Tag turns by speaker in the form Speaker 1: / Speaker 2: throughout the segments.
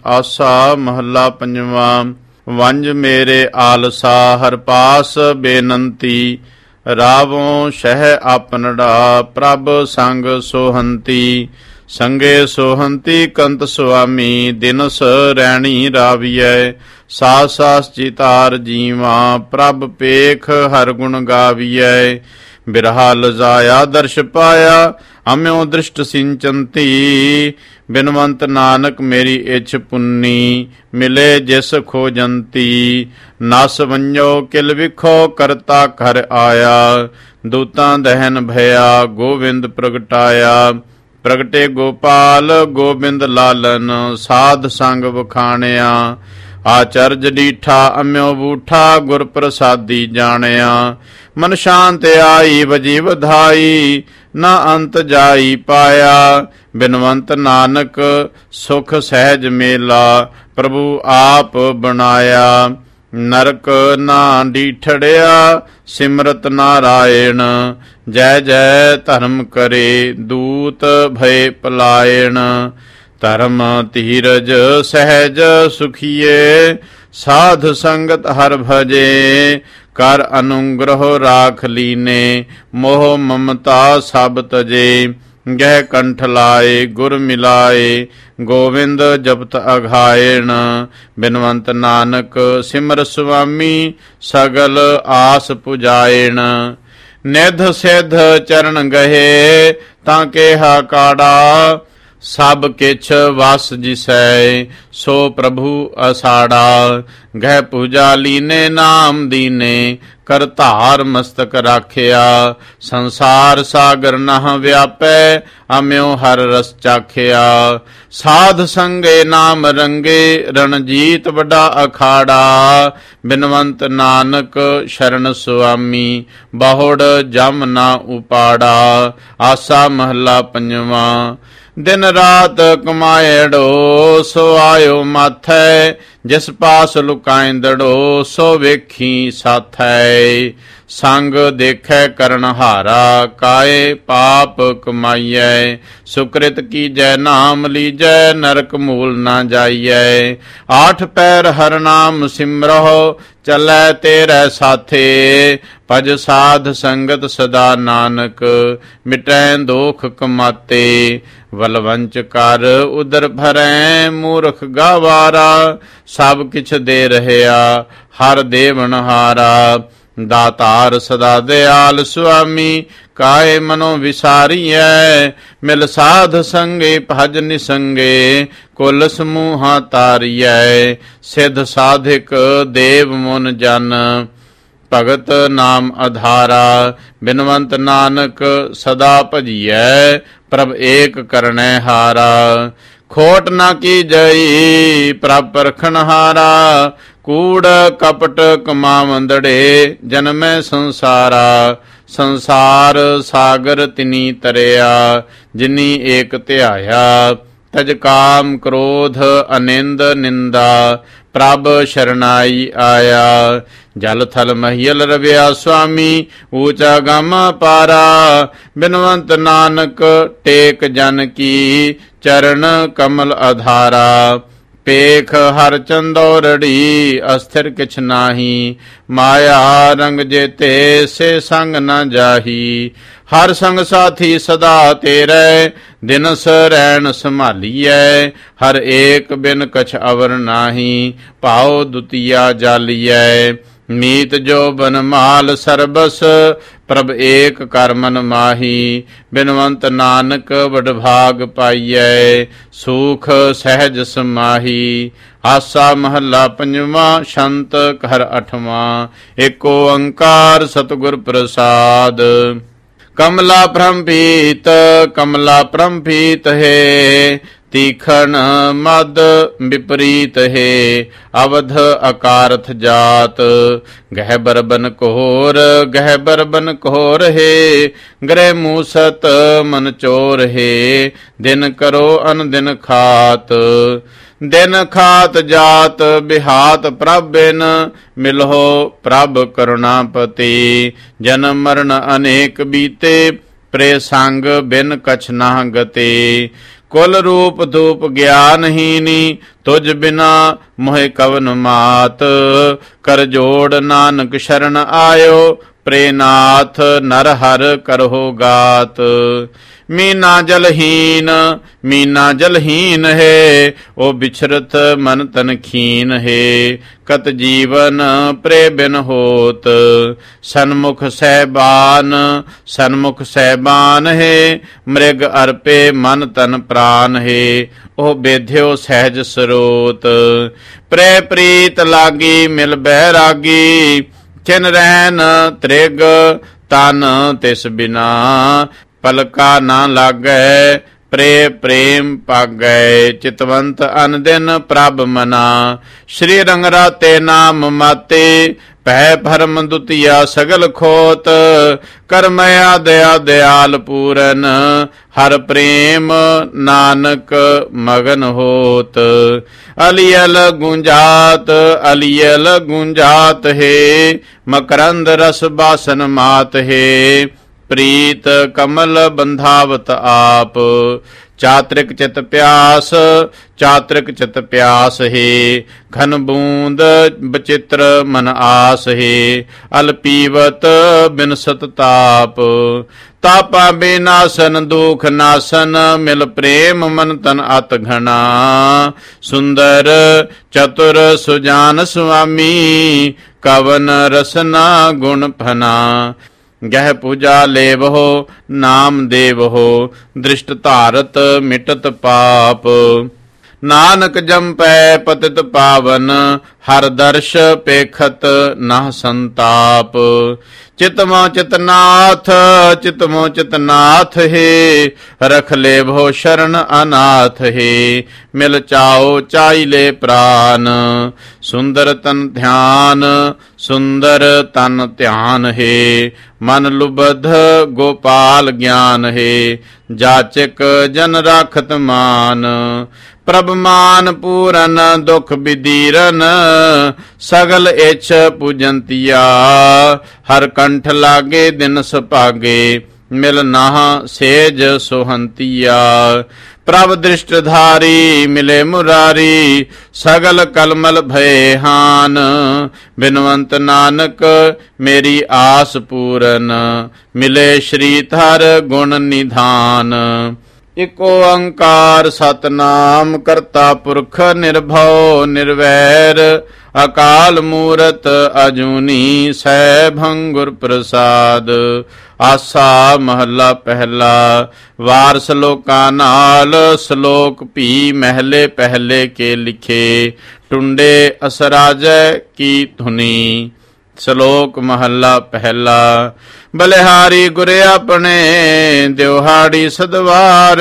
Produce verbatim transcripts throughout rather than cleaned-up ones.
Speaker 1: ਆਸਾ ਮਹੱਲਾ ਪੰਜਵਾਂ। ਵੰਜ ਮੇਰੇ ਆਲਸਾ ਹਰ ਪਾਸ ਬੇਨੰਤੀ, ਰਾਵੋਂ ਸ਼ਹਿ ਆਪਨੜਾ ਪ੍ਰਭ ਸੰਗ ਸੋਹੰਤੀ। ਸੰਗੇ ਸੋਹੰਤੀ ਕੰਤ ਸੁਆਮੀ, ਦਿਨਸ ਰੈਣੀ ਰਾਵੀਐ। ਸਾਸ ਸਾਸ ਚਿਤਾਰ ਜੀਵਾਂ, ਪ੍ਰਭ ਪੇਖ ਹਰ ਗੁਣ ਗਾਵੀਐ। ਬਿਰਹਾ ਲਜਾਇਆ ਦਰਸ਼ ਪਾਇਆ, ਅਮਿਓ ਦ੍ਰਿਸ਼ਟ ਸਿੰਚੰਤੀ। ਬਿਨਵੰਤ ਨਾਨਕ ਮੇਰੀ ਇੱਛ ਪੁੰਨੀ, ਮਿਲੇ ਜਿਸ ਖੋਜੰਤੀ। ਨਸ ਵੰਜੋ ਕਿਲ ਵਿਖੋ ਕਰਤਾ ਘਰ ਆਇਆ, ਦੂਤਾਂ ਦਹਿਨ ਭਇਆ ਗੋਵਿੰਦ ਪ੍ਰਗਟਾਇਆ। ਪ੍ਰਗਟੇ ਗੋਪਾਲ ਗੋਬਿੰਦ ਲਾਲਨ, ਸਾਧ ਸੰਗ ਵਖਾਣਿਆ। ਆਚਰਜ ਡੀਠਾ ਅਮਿਓ ਬੂਠਾ, ਗੁਰ ਪ੍ਰਸਾਦੀ ਜਾਣਿਆ। ਮਨ ਸ਼ਾਂਤ ਆਈ ਵਜੀ ਵਧਾਈ, ਨਾ ਅੰਤ ਜਾਈ ਪਾਇਆ। ਬਿਨਵੰਤ ਨਾਨਕ ਸੁਖ ਸਹਿਜ ਮੇਲਾ, ਪ੍ਰਭੂ ਆਪ ਬਣਾਇਆ। ਨਰਕ ਨਾ ਡੀਠੜਿਆ ਸਿਮਰਤ ਨਾਰਾਇਣ, ਜੈ ਜੈ ਧਰਮ ਕਰੇ ਦੂਤ ਭਏ ਪਲਾਇਣ। ਧਰਮ ਧੀਰਜ ਸਹਿਜ ਸੁਖੀਏ, ਸਾਧ ਸੰਗਤ ਹਰ ਭਜੇ। ਕਰ ਅਨੁਗ੍ਰਹ ਰਾਖ ਲੀਨੇ, ਮੋਹ ਮਮਤਾ ਸਭ ਤਜੇ। ਗਹਿ ਕੰਠ ਲਾਏ ਗੁਰ ਮਿਲਾਏ, ਗੋਵਿੰਦ ਜਪਤ ਅਘਾਇਣ। ਬਿਨਵੰਤ ਨਾਨਕ ਸਿਮਰ ਸੁਆਮੀ, ਸਗਲ ਆਸ ਪੁਜਾਇਣ। ਨਿਧ ਸਿਧ ਚਰਨ ਗਹੇ, ਤਾਂ ਕੇਹਾ ਕਾੜਾ। ਸਭ ਕਿਛ ਵਸ ਜਿਸੈ, ਸੋ ਪ੍ਰਭੂ ਅਸਾੜਾ। ਗਹਿ ਪੂਜਾ ਲੀਨੇ ਨਾਮ ਦੀਨੇ, ਕਰ ਧਾਰ ਮਸਤਕ ਰਾਖਿਆ। ਸੰਸਾਰ ਸਾਗਰ ਨਹ ਵਿਆਪੈ, ਅਮਿਓ ਹਰ ਰਸ ਚਾਖਿਆ। ਸਾਧ ਸੰਗੇ ਨਾਮ ਰੰਗੇ, ਰਣਜੀਤ ਵੱਡਾ ਅਖਾੜਾ। ਬਿਨਵੰਤ ਨਾਨਕ ਸ਼ਰਨ ਸੁਆਮੀ, ਬਹੁੜ ਜਮ ਨਾ ਉਪਾੜਾ। ਆਸਾ ਮਹੱਲਾ ਪੰਜਵਾਂ। ਦਿਨ ਰਾਤ ਕਮਾਇੜੋ, ਸੋ ਆਇਓ ਮਾਥੈ। ਜਿਸ ਪਾਸ ਲੁਕਾਇਂਦੜੋ, ਸੋ ਵੇਖੀ ਸਾਥੈ। ਸੰਗ ਦੇਖੈ ਕਰਨ ਹਾਰਾ, ਕਾਏ ਪਾਪ ਕਮਾਈਐ। ਸੁਕ੍ਰਿਤ ਕੀਜੈ ਨਾਮ ਲੀਜੈ, ਨਰਕ ਮੂਲ ਨਾ ਜਾਈਐ। ਆਠ ਪੈਰ ਹਰ ਨਾਮ ਸਿਮਰਹੁ, ਚੱਲੈ ਤੇਰੇ ਸਾਥੇ। ਭਜ ਸਾਧ ਸੰਗਤ ਸਦਾ ਨਾਨਕ, ਮਿਟੈ ਦੋਖ ਕਮਾਤੇ। ਵਲਵੰਚ ਕਰ ਉਦਰ ਭਰੈ, ਮੂਰਖ ਗਾਵਾਰਾ। ਸਭ ਕਿਛ ਦੇ ਰਹਿਆ, ਹਰ ਦੇਵਨਹਾਰਾ। ਦਾਤਾਰ ਸਦਾ ਦਿਆਲ ਸੁਆਮੀ, ਕਾਏ ਮਨੋ ਵਿਸਾਰੀਐ। ਮਿਲ ਸਾਧ ਸੰਗੇ ਭਜ ਨਿਸੰਗੇ, ਕੁਲ ਸਮੂਹਾ ਤਾਰੀਐ। ਸਿੱਧ ਸਾਧਿਕ ਦੇਵ ਮੁਨ ਜਨ, ਭਗਤ ਨਾਮ ਅਧਾਰਾ। ਬਿਨਵੰਤ ਨਾਨਕ ਸਦਾ ਭਜੀਐ, ਪ੍ਰਭ ਏਕ ਕਰਨੈ ਹਾਰਾ। ਖੋਟ ਨਾ ਕੀਜਈ ਪ੍ਰਭ ਪਰਖਣ ਹਾਰਾ, ਕੂੜ ਕਪਟ ਕਮਾਵੰਦੜੇ। ਜਨਮੈ ਸੰਸਾਰਾ, ਸੰਸਾਰ ਸਾਗਰ ਤਿਨੀ ਤਰਿਆ। ਜਿਨੀ ਏਕ ਧਿਆਇਆ, ਤਜ ਕਾਮ ਕ੍ਰੋਧ ਅਨਿੰਦ ਨਿੰਦਾ। ਪ੍ਰਭ ਸ਼ਰਨਾਈ ਆਇਆ, ਜਲ ਥਲ ਮਹੀਲ ਰਵਿਆ ਸੁਆਮੀ। ਊਚਾ ਗਮ ਪਾਰਾ, ਬਿਨਵੰਤ ਨਾਨਕ ਟੇਕ ਜਨ ਕੀ। ਚਰਨ ਕਮਲ ਆਧਾਰਾ। ਪੇਖ ਹਰ ਚੰਦੌਰੜੀ, ਅਸਥਿਰ ਕਿਛ ਨਾਹੀ। ਮਾਇਆ ਰੰਗ ਜੇਤੇ, ਸੇ ਸੰਗ ਨਾ ਜਾਹੀ। ਹਰ ਸੰਗ ਸਾਥੀ ਸਦਾ ਤੇਰੇ, ਦਿਨਸ ਰੈਣ ਸੰਭਾਲੀਐ। ਹਰ ਏਕ ਬਿਨ ਕਛ ਅਵਰ ਨਾਹੀ, ਭਾਉ ਦੁਤੀਆ ਜਾਲੀਐ। ਮੀਤ ਜੋ ਬਨ ਮਾਲ ਸਰਬਸ, ਪ੍ਰਭ ਏਕ ਕਰ ਮਨ ਮਾਹੀ। ਬਿਨਵੰਤ ਨਾਨਕ ਵਡਭਾਗ ਪਾਈਐ, ਸੂਖ ਸਹਿਜ ਸਮਾਹੀ। ਆਸਾ ਮਹੱਲਾ ਪੰਜਵਾਂ। ਸ਼ੰਤ ਘਰ ਅਠਵਾਂ। ਏਕ ਓੰਕਾਰ ਸਤਿਗੁਰ ਪ੍ਰਸਾਦ। ਕਮਲਾ ਪ੍ਰੰਭੀਤ, ਕਮਲਾ ਪ੍ਰੰਭੀਤ ਹੈ। ਤੀਖਣ ਮਦ ਵਿਪਰੀਤ ਹੈ, ਅਵਧ ਅਕਾਰਥ ਜਾਤ। ਗਹਿ ਬਰਬਨ ਕੋਰ, ਗਹਿ ਬਰਬਨ ਕੋਰ ਹੈ। ਗ੍ਰਹਿ ਮੂਸਤ ਮਨ ਚੋਰ ਹੈ, ਦਿਨ ਕਰੋ ਅਨ ਦਿਨ ਖਾਤ। ਦਿਨ ਖਾਤ ਜਾਤ ਬਿਹਾਤ ਪ੍ਰਭ ਬਿਨ, ਮਿਲਹੁ ਪ੍ਰਭ ਕਰੁਣਾਪਤੀ। ਜਨਮ ਮਰਨ ਅਨੇਕ ਬੀਤੇ, ਪ੍ਰੇ ਸੰਗ ਬਿਨ ਕਛ ਨਾ ਗਤੇ। ਕੁਲ ਰੂਪ ਧੂਪ ਗਿਆਨਹੀਨੀ, ਤੁਝ ਬਿਨਾ ਮੋਹਿ ਕਵਨ ਮਾਤ। ਕਰ ਜੋੜ ਨਾਨਕ ਸ਼ਰਨ ਆਇਓ, ਪ੍ਰੇ ਨਾਥ ਨਰ ਹਰ ਕਰਹੁ ਗਾਤ। ਮੀਨਾ ਜਲਹੀਨ ਮੀਨਾ ਜਲਹੀਨ ਹੈ, ਓ ਬਿਛਰਤ ਮਨ ਤਨ ਖੀਨ ਹੈ। ਕਤ ਜੀਵਨ ਪ੍ਰੇ ਬਿਨ ਹੋਤ, ਸਨਮੁਖ ਸਹਿਬਾਨ ਸਨਮੁਖ ਸਹਿਬਾਨ ਹੈ। ਮ੍ਰਿਗ ਅਰਪੇ ਮਨ ਤਨ ਪ੍ਰਾਨ ਹੈ, ਉਹ ਬੇਧਿਓ ਸਹਿਜ ਸਰੋਤ। ਪ੍ਰੇ ਪ੍ਰੀਤ ਲਾਗੀ ਮਿਲ ਬੈਰਾਗੀ, ਚਿਨ ਰਹਿਨ ਤ੍ਰਿਗ ਤਨ ਤਿਸ ਬਿਨਾ। ਪਲਕਾ ਨਾ ਲਾਗੈ ਪ੍ਰੇ ਪ੍ਰੇਮ ਪਾਗੈ, ਚਿਤਵੰਤ ਅਨਦਿਨ ਪ੍ਰਭ ਮਨਾ। ਸ਼੍ਰੀ ਰੰਗ ਰਾਤੇ ਨਾਮ ਮਾਤੇ, ਭੈ ਭਰਮ ਦੁਤੀਆ ਸਗਲ ਖੋਤ। ਕਰਮਇਆ ਦਇਆ ਦਿਆਲ ਪੂਰਨ, ਹਰ ਪ੍ਰੇਮ ਨਾਨਕ ਮਗਨ ਹੋਤ। ਅਲੀਅਲ ਗੁੰਜਾਤ ਅਲੀਅਲ ਗੁੰਜਾਤ ਹੈ, ਮਕਰੰਦ ਰਸ ਬਾਸਨ ਮਾਤ ਹੈ। ਪ੍ਰੀਤ ਕਮਲ ਬੰਧਾਵਤ ਆਪ, ਚਾਤ੍ਰਿਕ ਚਿਤ ਪਿਆਸ ਚਾਤ੍ਰਿਕ ਚਿਤ ਪਿਆਸ ਹੈ। ਘਨ ਬੂੰਦ ਬਚਿੱਤਰ ਮਨ ਆਸ ਹੈ, ਅਲ ਪੀਵਤ ਬਿਨਸਤ ਤਾਪ। ਤਾਪਾ ਬੇਨਾਸਨ ਦੁਖ ਨਾਸਨ, ਮਿਲ ਪ੍ਰੇਮ ਮਨ ਤਨ ਅਤ ਘਣਾ। ਸੁੰਦਰ ਚਤੁਰ ਸੁਜਾਨ ਸੁਆਮੀ, ਕਵਨ ਰਸਨਾ ਗੁਣ ਫਨਾ। ਗਹਿ ਪੂਜਾ ਲੇਵਹੁ ਨਾਮ ਦੇਵਹੁ, ਦ੍ਰਿਸ਼ਟ ਧਾਰਤ ਮਿਟਤ ਪਾਪ। ਨਾਨਕ ਜੰਪੈ ਪਤਿਤ ਪਾਵਨ, ਹਰ ਦਰਸ਼ ਪੇਖਤ ਨਹ ਸੰਤਾਪ। ਚਿਤਮੋ ਚਿਤਨਾਥ ਚਿਤਮੋ ਚਿਤਨਾਥ ਹੈ, ਰਖ ਲੇਭੋ ਸ਼ਰਨ ਅਨਾਥ ਹੈ। ਮਿਲ ਚਾਓ ਚਾਈਲੇ ਪ੍ਰਾਨ, ਸੁੰਦਰ ਤਨ ਧਿਆਨ ਸੁੰਦਰ ਤਨ ਧਿਆਨ ਹੈ। ਮਨ ਲੁਬਧ ਗੋਪਾਲ ਗਿਆਨ ਹੈ, ਜਾਚਕ ਜਨ ਰਾਖਤ ਮਾਨ। ਪ੍ਰਭ ਮਾਨ ਪੂਰਨ ਦੁਖ ਬਿਦੀਰਨ, ਸਗਲ ਇਛ ਪੂਜੰਤੀਆ। ਹਰ ਕੰਠ ਲਾਗੇ ਦਿਨ ਸੁਭਾਗੇ, ਮਿਲ ਨਾਹ ਸੇਜ ਸੋਹੰਤੀਆ। ਪ੍ਰਭ ਦ੍ਰਿਸ਼ਟਧਾਰੀ ਮਿਲੇ ਮੁਰਾਰੀ, ਸਗਲ ਕਲਮਲ ਭਏ ਹਾਨ। ਬਿਨਵੰਤ ਨਾਨਕ ਮੇਰੀ ਆਸ ਪੂਰਨ, ਮਿਲੇ ਸ਼੍ਰੀ ਧਰ ਗੁਣ ਨਿਧਾਨ। ਇਕ ਓੰਕਾਰ ਸਤਨਾਮ ਕਰਤਾ ਪੁਰਖ ਨਿਰਭਉ ਨਿਰਵੈਰ। ਅਕਾਲ ਮੂਰਤ ਅਜੂਨੀ ਸੈਭੰ ਗੁਰ ਪ੍ਰਸਾਦ। ਆਸਾ ਮਹੱਲਾ ਪਹਿਲਾ। ਵਾਰ ਸਲੋਕਾਂ ਨਾਲ, ਸਲੋਕ ਭੀ ਮਹਿਲੇ ਪਹਿਲੇ ਕੇ ਲਿਖੇ। ਟੁੰਡੇ ਅਸਰਾਜੈ ਕੀ ਧੁਨੀ। ਸ਼ਲੋਕ ਮਹੱਲਾ ਪਹਿਲਾ। ਬਲਿਹਾਰੀ ਗੁਰ ਆਪਣੇ, ਦਿਵਹਾੜੀ ਸਦਵਾਰ।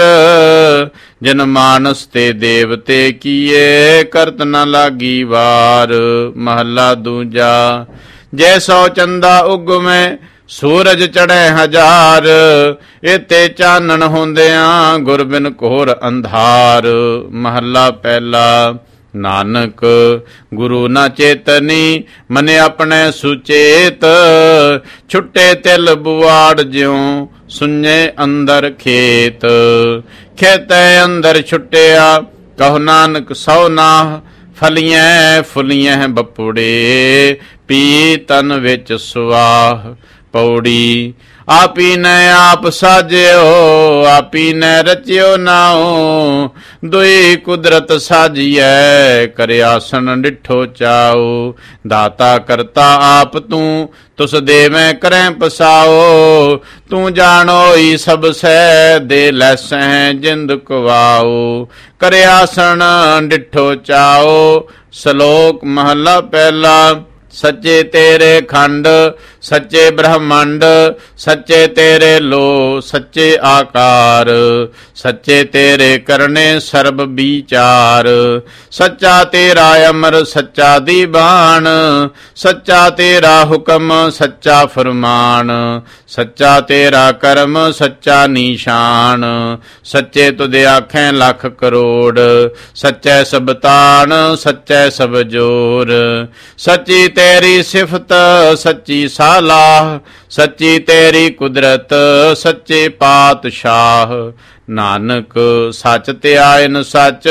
Speaker 1: ਜਨ ਮਾਨਸ ਤੇ ਦੇਵਤੇ ਕੀਏ, ਕਰਤ ਨ ਲਾਗੀ ਵਾਰ। ਮਹੱਲਾ ਦੂਜਾ। ਜੈ ਸੋ ਚੰਦਾ ਉਗਮੈ, ਸੂਰਜ ਚੜ੍ਹੈ ਹਜ਼ਾਰ। ਇਤੇ ਚਾਨਣ ਹੁੰਦਿਆਂ, ਗੁਰ ਬਿਨ ਘੋਰ ਅੰਧਾਰ। ਮਹੱਲਾ ਪਹਿਲਾ। ਨਾਨਕ ਗੁਰੂ ਨਾ ਚੇਤਨੀ, ਮਨੇ ਆਪਣੇ ਸੁਚੇਤ। ਛੁੱਟੇ ਤਿਲ ਬੁਆੜ ਜਿਉ, ਸੁਣੇ ਅੰਦਰ ਖੇਤ। ਖੇਤੈ ਅੰਦਰ ਛੁੱਟਿਆ, ਕਹੋ ਨਾਨਕ ਸੋ ਨਾਹ। ਫਲੀਐ ਫੁਲੀਐ ਬਪੁੜੇ, ਪੀ ਤਨ ਵਿੱਚ ਸੁਆਹ। ਪੌੜੀ। ਆਪੀ ਨੇ ਆਪ ਸਾਜਿਓ, ਆਪੀ ਨੇ ਰਚਿਓ ਨਾਉ। ਦੁਈ ਕੁਦਰਤ ਸਾਜੀਐ, ਕਰਿਆਸਣ ਡਿਠੋ ਚਾਉ। ਦਾਤਾ ਕਰਤਾ ਆਪ ਤੂੰ, ਤੁਸ ਦੇਵੇਂ ਕਰੈ ਪਸਾਓ। ਤੂੰ ਜਾਣੋਈ ਸਭ ਸਹਿ, ਦੇ ਲੈਸੈ ਜਿੰਦ ਕੁਵਾਉ। ਕਰਿਆਸਣ ਡਿਠੋ ਚਾਉ। ਸ਼ਲੋਕ ਮਹੱਲਾ ਪਹਿਲਾ। ਸੱਚੇ ਤੇਰੇ ਖੰਡ, ਸੱਚੇ ਬ੍ਰਹਮੰਡ। ਸੱਚੇ ਤੇਰੇ ਲੋ, ਸੱਚੇ ਆਕਾਰ। ਸੱਚੇ ਤੇਰੇ ਕਰਨੇ ਸਰਬ ਵਿਚਾਰ। ਸੱਚਾ ਤੇਰਾ ਅਮਰ, ਸੱਚਾ ਦੀਵਾਨ। ਸੱਚਾ ਤੇਰਾ ਹੁਕਮ, ਸੱਚਾ ਫਰਮਾਨ। ਸੱਚਾ ਤੇਰਾ ਕਰਮ, ਸੱਚਾ ਨਿਸ਼ਾਨ। ਸੱਚੇ ਤੁਧ ਆਖੈ ਲੱਖ ਕਰੋੜ। ਸੱਚੈ ਸਭ ਤਾਣ, ਸੱਚੈ ਸਭ ਜੋਰ। ਸੱਚੀ ਤੇਰੀ ਸਿਫਤ, ਸੱਚੀ ਸਾਲਾਹ। ਸੱਚੀ ਤੇਰੀ ਕੁਦਰਤ, ਸੱਚੇ ਪਾਤਸ਼ਾਹ। ਨਾਨਕ ਸੱਚ ਧਿਆਇਨ ਸੱਚ,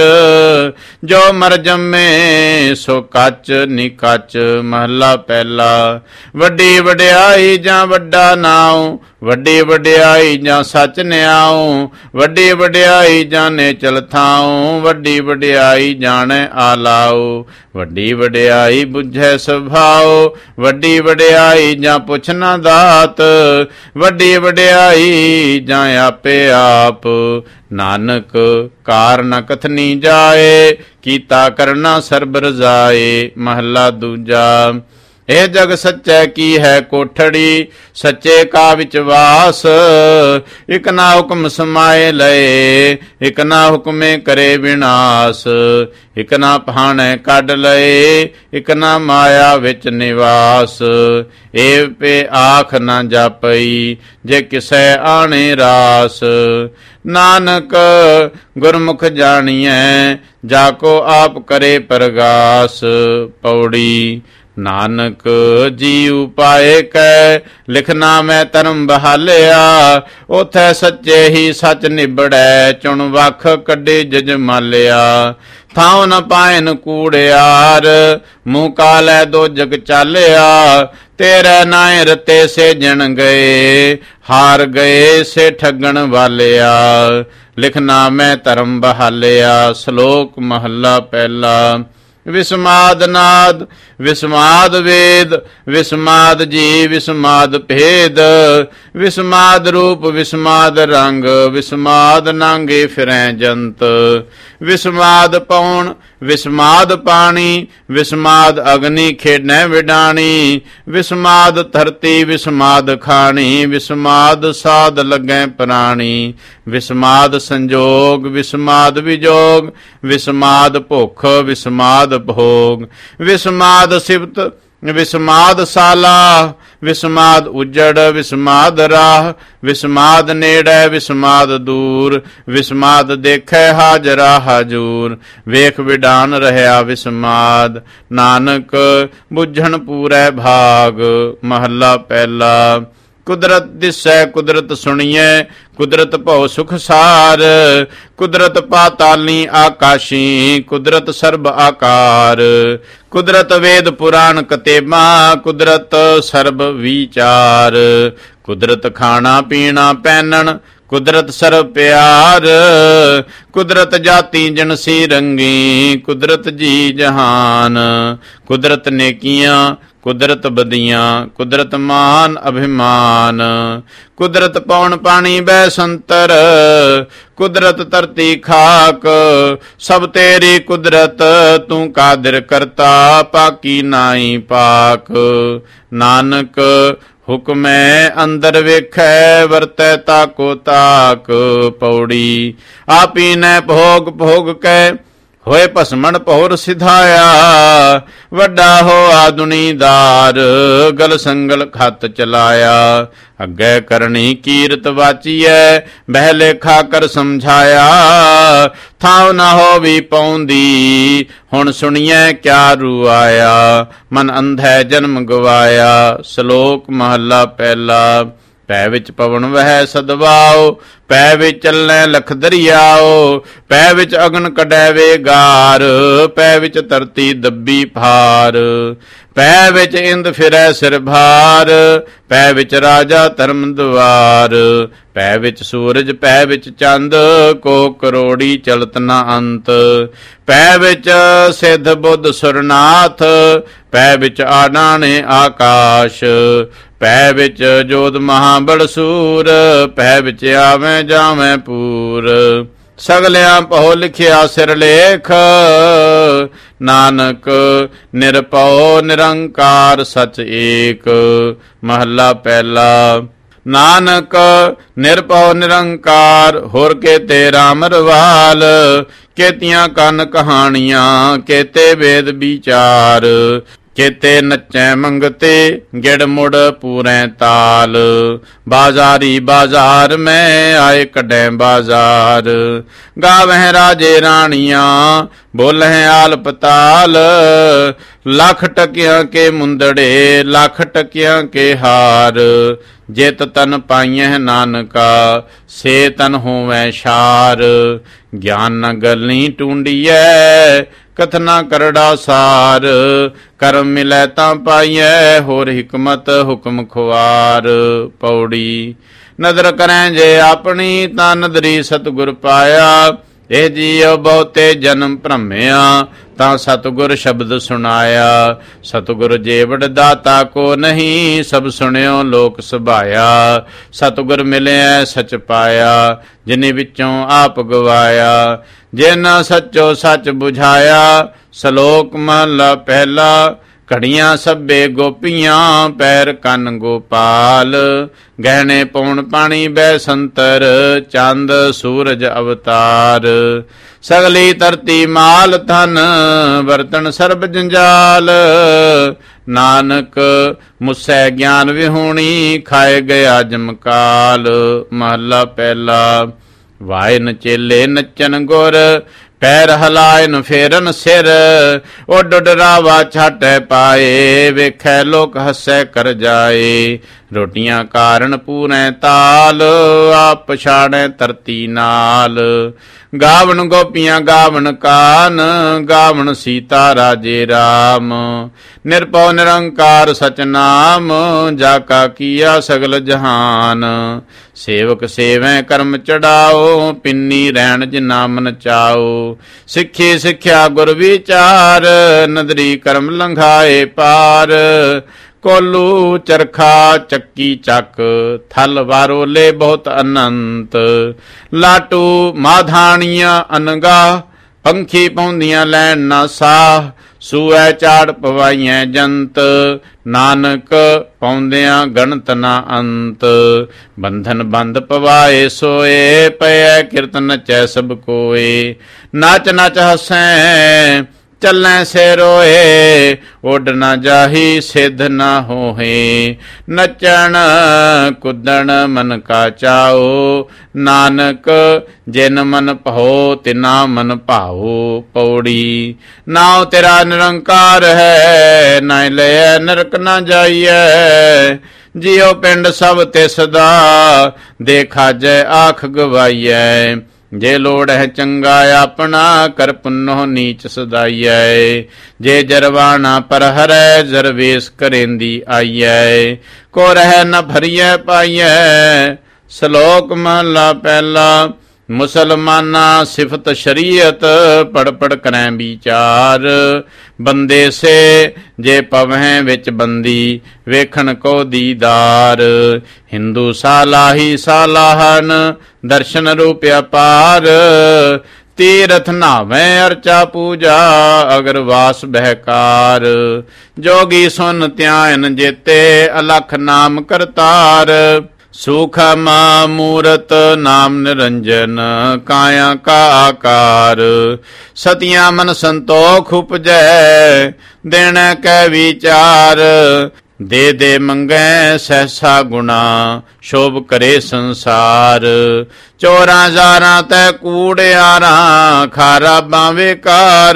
Speaker 1: ਜੋ ਮਰ ਜੰਮੇ ਸੋ ਕੱਚ ਨਿਕੱਚ। ਮਹਲਾ ਪਹਿਲਾ। ਵੱਡੀ ਵਡਿਆਈ ਜਾਂ ਵੱਡਾ ਨਾਉ, ਵੱਡੀ ਵਡਿਆਈ ਜਾਂ ਸੱਚ ਨਿਆਉ, ਵੱਡੀ ਵਡਿਆਈ ਜਾਣੇ ਚਲ ਥਾਉ, ਵੱਡੀ ਵਡਿਆਈ ਜਾਣੈ ਆਲਾਉ, ਵੱਡੀ ਵਡਿਆਈ ਬੁੱਝੈ ਸੁਭਾਉ, ਵੱਡੀ ਵਡਿਆਈ ਜਾਂ ਪੁੱਛ ਨਾ ਦਾਤ, ਵੱਡੀ ਵਡਿਆਈ ਜਾਂ ਆਪੇ ਆਪ। ਨਾਨਕ ਕਾਰ ਨ ਕਥਨੀ ਜਾਏ, ਕੀਤਾ ਕਰਨਾ ਸਰਬ ਰਜ਼ਾਏ। ਮਹਲਾ ਦੂਜਾ। ਇਹ ਜਗ ਸੱਚੈ ਕੀ ਹੈ ਕੋਠੜੀ, ਸੱਚੇ ਕਾ ਵਿੱਚ ਵਾਸ, ਇਕ ਨਾ ਹੁਕਮ ਸਮਾਏ ਲਏ, ਇਕ ਨਾ ਹੁਕਮੇ ਕਰੇ ਵਿਨਾਸ਼, ਇਕ ਨਾ ਪਹਾਣੈ ਕੱਢ ਲਏ, ਇਕ ਨਾ ਮਾਇਆ ਵਿੱਚ ਨਿਵਾਸ। ਏ ਪੇ ਆਖ ਨਾ ਜਾਪਈ, ਜੇ ਕਿਸੈ ਆਣੇ ਰਾਸ। ਨਾਨਕ ਗੁਰਮੁਖ ਜਾਣੀਐ, ਜਾ ਕੋ ਆਪ ਕਰੇ ਪ੍ਰਗਾਸ। ਪੌੜੀ। ਨਾਨਕ ਜੀ ਉਪਾਏ ਕੈ, ਲਿਖਣਾ ਮੈਂ ਧਰਮ ਬਹਾਲਿਆ, ਉਥੈ ਸੱਚੇ ਹੀ ਸੱਚ ਨਿਬੜੈ, ਚੁਣ ਵੱਖ ਕੱਢੇ ਜਜਮਾਲਿਆ। ਥਾਉ ਨ ਪਾਇਨ ਕੂੜਿਆਰ, ਮੂੰਹ ਕਾਲੈ ਦੋ ਜਗ ਚਾਲਿਆ, ਤੇਰੇ ਨਾਏ ਰਤੇ ਸੇ ਜਣ ਗਏ, ਹਾਰ ਗਏ ਸੇ ਠੱਗਣ ਵਾਲਿਆ। ਲਿਖਣਾ ਮੈਂ ਧਰਮ ਬਹਾਲਿਆ। ਸ਼ਲੋਕ ਮਹੱਲਾ ਪਹਿਲਾ। ਵਿਸਮਾਦ ਨਾਦ, ਵਿਸਮਾਦ ਵੇਦ, ਵਿਸਮਾਦ ਜੀ, ਵਿਸਮਾਦ ਭੇਦ, ਵਿਸਮਾਦ ਰੂਪ, ਵਿਸਮਾਦ ਰੰਗ, ਵਿਸਮਾਦ ਨਾਂਗੇ ਫਿਰੈ ਜੰਤ, ਵਿਸਮਾਦ ਪੌਣ, ਵਿਸਮਾਦ ਪਾਣੀ, ਵਿਸਮਾਦ ਅਗਨੀ ਖੇਡੈ ਵਿਡਾਣੀ, ਵਿਸਮਾਦ ਧਰਤੀ, ਵਿਸਮਾਦ ਖਾਣੀ, ਵਿਸਮਾਦ ਸਾਧ ਲੱਗੈ ਪ੍ਰਾਣੀ, ਵਿਸਮਾਦ ਸੰਜੋਗ, ਵਿਸਮਾਦ ਵਿਜੋਗ, ਵਿਸਮਾਦ ਭੁੱਖ, ਵਿਸਮਾਦ ਭੋਗ, ਵਿਸਮਾਦ ਸਿਫਤ, ਵਿਸਮਾਦ ਸਾਲਾ, ਵਿਸਮਾਦ ਉਜੜ, ਵਿਸਮਾਦ ਰਾਹ, ਵਿਸਮਾਦ ਨੇੜੇ, ਵਿਸਮਾਦ ਦੂਰ, ਵਿਸਮਾਦ ਦੇਖੈ ਹਾਜ਼ਰਾ ਹਜੂਰ, ਵੇਖ ਵਿਡਾਨ ਰਹਿਆ ਵਿਸਮਾਦ। ਨਾਨਕ ਬੁੱਝਣ ਪੂਰੈ ਭਾਗ। ਮਹੱਲਾ ਪਹਿਲਾ। ਕੁਦਰਤ ਦਿਸੈ ਕੁਦਰਤ ਸੁਣੀਐ, ਕੁਦਰਤ ਭਉ ਸੁਖ ਸਾਰ, ਕੁਦਰਤ ਪਾਤਾਲੀ ਆਕਾਸ਼ੀ, ਕੁਦਰਤ ਸਰਬ ਆਕਾਰ, ਕੁਦਰਤ ਵੇਦ ਪੁਰਾਣ ਕਤੇਬਾਂ, ਕੁਦਰਤ ਸਰਬ ਵਿਚਾਰ, ਕੁਦਰਤ ਖਾਣਾ ਪੀਣਾ ਪਹਿਨਣ, ਕੁਦਰਤ ਸਰਬ ਪਿਆਰ, ਕੁਦਰਤ ਜਾਤੀ ਜਨਸੀ ਰੰਗੀ, ਕੁਦਰਤ ਜੀ ਜਹਾਨ, ਕੁਦਰਤ ਨੇਕੀਆਂ, ਕੁਦਰਤ ਬਦੀਆਂ, ਕੁਦਰਤ ਮਾਨ ਅਭਿਮਾਨ, ਕੁਦਰਤ ਪੌਣ ਪਾਣੀ ਬੈ ਸੰਤਰ, ਕੁਦਰਤ ਧਰਤੀ ਖਾਕ, ਸਭ ਤੇਰੀ ਕੁਦਰਤ, ਤੂੰ ਕਾਦਰ ਕਰਤਾ, ਪਾਕੀ ਨਾਹੀ ਪਾਕ। ਨਾਨਕ ਹੁਕਮੈ ਅੰਦਰ ਵੇਖੈ, ਵਰਤੈ ਤਾਕੋ ਤਾਕ। ਪੌੜੀ। ਆਪੀ ਨੈ ਭੋਗ ਭੋਗ ਕੈ, ਹੋਏ ਭਸਮਣ ਭੌਰ ਸਿਧਾਇਆ, ਵੱਡਾ ਹੋਆ ਦੁਨੀਦਾਰ, ਗਲ ਸੰਗਲ ਖਤ ਚਲਾਇਆ, ਅੱਗੇ ਕਰਨੀ ਕੀਰਤ ਵਾਚੀਐ, ਬਹਿ ਲੇਖਾ ਕਰ ਸਮਝਾਇਆ, ਥਾਉ ਨਾ ਹੋਵੀ ਪਾਉਂਦੀ, ਹੁਣ ਸੁਣੀਐ ਕਿਆ ਰੂ ਆਇਆ, ਮਨ ਅੰਧੈ ਜਨਮ ਗਵਾਇਆ। ਸ਼ਲੋਕ ਮਹੱਲਾ ਪਹਿਲਾ। ਪੈ ਵਿੱਚ ਪਵਨ ਵਹਿ ਸਦਵਾਓ, ਪੈ ਵਿੱਚ ਚੱਲੈ ਲਖ ਦਰਿਆਓ, ਪੈ ਵਿੱਚ ਅਗਨ ਕਢੈ ਵੇਗਾਰ, ਪੈ ਵਿੱਚ ਧਰਤੀ ਦੱਬੀ ਭਾਰ, ਪੈ ਵਿੱਚ ਇੰਦ ਫਿਰੈ ਸਿਰ ਭਾਰ, ਪੈ ਵਿੱਚ ਰਾਜਾ ਧਰਮ ਦੁਆਰ, ਪੈ ਵਿੱਚ ਸੂਰਜ, ਪੈ ਵਿੱਚ ਚੰਦ, ਕੋ ਕਰੋੜੀ ਚਲਤ ਨਾ ਅੰਤ, ਪੈ ਵਿੱਚ ਸਿੱਧ ਬੁੱਧ ਸੁਰਨਾਥ, ਪੈ ਵਿੱਚ ਆਡਾਣੇ ਆਕਾਸ਼, ਪੈ ਵਿੱਚ ਜੋਧ ਮਹਾਬਲ ਸੂਰ, ਪੈ ਵਿੱਚ ਆਵੇਂ ਜਾਵੇਂ ਪੂਰ, ਸਗਲਿਆਂ ਭਉ ਲਿਖਿਆ ਸਿਰ ਲੇਖ, ਨਾਨਕ ਨਿਰਭਉ ਨਿਰੰਕਾਰ ਸਚ ਏਕ। ਮਹੱਲਾ ਪਹਿਲਾ। ਨਾਨਕ ਨਿਰਭਉ ਨਿਰੰਕਾਰ, ਹੋਰ ਕੇਤੇ ਰਾਮ ਰਵਾਲ, ਕੇਤੀਆਂ ਕੰਨ ਕਹਾਣੀਆਂ, ਕੇਤੇ ਵੇਦ ਵਿਚਾਰ, ਕੇਤੇ ਨੱਚੈ ਮੰਗਤੇ, ਗਿੜ ਮੁੜ ਪੂਰੈ ਤਾਲ, ਬਾਜ਼ਾਰੀ ਬਾਜ਼ਾਰ ਮੈਂ ਆਏ ਕੱਢੈ ਬਾਜ਼ਾਰ, ਗਾਵਹਿ ਰਾਜੇ ਰਾਣੀਆਂ, ਬੋਲਹਿ ਆਲ ਪਤਾਲ, ਲੱਖ ਟਕਿਆਂ ਕੇ ਮੁੰਦੜੇ ਲੱਖ ਟਕਿਆਂ ਕੇ ਹਾਰ। ਜਿਤ ਤਨ ਪਾਈਐ ਨਾਨਕਾ ਸੇ ਤਨ ਹੋਵੈ ਛਾਰ। ਗਿਆਨ ਨ ਗਲੀ ਟੂੰਡੀਐ ਕਥਨਾ ਕਰੜਾ ਸਾਰ। ਕਰਮ ਮਿਲੈ ਤਾਂ ਪਾਈਐ ਹੋਰ ਹਿਕਮਤ ਹੁਕਮ ਖੁਆਰ। ਪੌੜੀ ਨਦਰ ਕਰੈ ਜੇ ਆਪਣੀ ਤਾਂ ਨਦਰੀ ਸਤਿਗੁਰ ਪਾਇਆ। ਇਹ ਜੀਉ ਬਹੁਤੇ ਜਨਮ ਭ੍ਰਮਿਆ ਤਾਂ ਸਤਿਗੁਰ ਸ਼ਬਦ ਸੁਣਾਇਆ। ਸਤਿਗੁਰ ਜੀਵੜ ਦਾਤਾ ਕੋ ਨਹੀਂ ਸਭ ਸੁਣਿਓ ਲੋਕ ਸੁਭਾਇਆ। ਸਤਿਗੁਰ ਮਿਲਿਆ ਸਚ ਪਾਇਆ ਜਿਨੇ ਵਿੱਚੋਂ ਆਪ ਗਵਾਇਆ। ਜਿਨ ਸੱਚੋ ਸੱਚ ਬੁਝਾਇਆ ਸਲੋਕ ਮਹਲਾ ਪਹਿਲਾ। ਘੜੀਆਂ ਸਭੇ ਗੋਪੀਆਂ ਪੈਰ ਕੰਨ ਗੋਪਾਲ। ਗਹਿਣੇ ਪੌਣ ਪਾਣੀ ਬੈ ਸੰਤਰ ਚੰਦ ਸੂਰਜ ਅਵਤਾਰ। ਸਗਲੀ ਧਰਤੀ ਮਾਲ ਧਨ ਵਰਤਨ ਸਰਬ ਜੰਜਾਲ। ਨਾਨਕ ਮੁਸੈ ਗਿਆਨ ਵਿਹੂਣੀ ਖਾਏ ਗਿਆ ਜਮਕਾਲ। ਮਹਲਾ ਪਹਿਲਾ। ਵਾਇਨ ਚੇਲੇ ਨੱਚਨ ਗੁਰ ਪੈਰ ਹਲਾਇਨ ਫੇਰਨ ਸਿਰ। ਉੱਡ ਉੱਡ ਰਾਵਾ ਛਾਟੈ ਪਾਏ ਵੇਖੈ ਲੋਕ ਹੱਸੈ ਕਰ ਜਾਏ। ਰੋਟੀਆਂ ਕਾਰਨ ਪੂਰੈ ਤਾਲ ਆਪ ਪਛਾੜੈ ਧਰਤੀ ਨਾਲ। ਗਾਵਣ ਗੋਪੀਆਂ ਗਾਵਣ ਕਾਨ ਗਾਵਣ ਸੀਤਾ ਰਾਜੇ ਰਾਮ। ਨਿਰਭਉ ਨਿਰੰਕਾਰ ਸਚ ਨਾਮ ਜਾ ਕਾ ਕੀਆ ਸਗਲ ਜਹਾਨ। ਸੇਵਕ ਸੇਵੈ ਕਰਮ ਚੜਾਓ ਪਿੰਨੀ ਰਹਿਣ ਜਿਨਾ ਮਨ ਚਾਓ। ਸਿੱਖੀ ਸਿੱਖਿਆ ਗੁਰ ਵਿਚਾਰ ਨਦਰੀ ਕਰਮ ਲੰਘਾਏ ਪਾਰ। ਕੋਲੂ ਚਰਖਾ ਚੱਕੀ ਚੱਕ ਥਲ ਵਾਰੋਲੇ ਬਹੁਤ ਅਨੰਤ। ਲਾਟੂ ਮਾਧਾਣੀਆਂ ਅਨਗਾ ਪੰਖੀ ਪਾਉਂਦੀਆਂ ਲੈਣ ਨਾ ਸਾਹ। ਸੂਐ ਝਾੜ ਪਵਾਈਐ ਜੰਤ ਨਾਨਕ ਪਾਉਂਦਿਆਂ ਗਣਤ ਨਾ ਅੰਤ। ਬੰਧਨ ਬੰਦ ਪਵਾਏ ਸੋਏ ਪਏ ਕਿਰਤ ਨਚੈ ਸਭ ਕੋਏ। ਨਚ ਨਚ ਹਸੈ ਚੱਲੈ ਸੇ ਰੋਏ ਉੱਡ ਨਾ ਜਾਹੀ ਸਿੱਧ ਨਾ ਹੋਏ। ਨੱਚਣ ਕੁੱਦਣ ਮਨ ਕਾ ਚਾਓ ਨਾਨਕ ਜਿਨ ਮਨ ਭਾਓ ਤਿਨਾ ਮਨ ਭਾਓ। ਪੌੜੀ ਨਾਉ ਤੇਰਾ ਨਿਰੰਕਾਰ ਹੈ ਨਾ ਲਇਐ ਨਰਕ ਨਾ ਜਾਈਐ। ਜਿਉ ਪਿੰਡ ਸਭ ਤਿਸ ਦਾ ਦੇਖਾਜੈ ਆਖ ਗਵਾਈਐ। ਜੇ ਲੋੜ ਹੈ ਚੰਗਾ ਆਪਣਾ ਕਰ ਪੁੰਨੋ ਨੀਚ ਸਦਾਈਐ। ਜੇ ਜਰਵਾਣਾ ਪਰ ਹਰੈ ਜਰਵੇਸ ਕਰੇਂਦੀ ਆਈਐ। ਕੋ ਰਹਿ ਨ ਭਰੀਐ ਪਾਈਐ। ਸ਼ਲੋਕ ਮਹਲਾ ਪਹਿਲਾ। ਮੁਸਲਮਾਨਾ ਸਿਫਤ ਸ਼ਰੀਅਤ ਪੜ ਪੜ ਕਰੈ ਵਿਚਾਰ। ਬੰਦੇ ਸੇ ਜੇ ਪਵਹਿ ਵਿੱਚ ਬੰਦੀ ਵੇਖਣ ਕੋ ਦੀਦਾਰ। ਹਿੰਦੂ ਸਾਲਾਹੀ ਸਾਲਾਹਨ ਦਰਸ਼ਨ ਰੂਪ ਅਪਾਰ। ਤੀਰਥ ਨਾਵੇਂ ਅਰਚਾ ਪੂਜਾ ਅਗਰਵਾਸ ਬਹਿਕਾਰ। ਜੋਗੀ ਸੁਨ ਧਿਆਨ ਜੇਤੇ ਅਲਖ ਨਾਮ ਕਰਤਾਰ। ਸੂਖਮ ਮੂਰਤ ਨਾਮ ਨਿਰੰਜਨ ਕਾਇਆ ਕਾ ਆਕਾਰ। ਸਤਿਆਂ ਮਨ ਸੰਤੋਖ ਉਪਜੈ ਦੇਣਾ ਕੈ ਵਿਚਾਰ। ਦੇ ਦੇ ਮੰਗੈ ਸਹਿਸਾ ਗੁਣਾ ਸ਼ੋਭ ਕਰੇ ਸੰਸਾਰ। ਚੋਰਾਂ ਜ਼ਾਰਾਂ ਤੈ ਕੂੜਿਆਰਾਂ ਖਾਰਾ ਬਾਵੇਂ ਕਾਰ।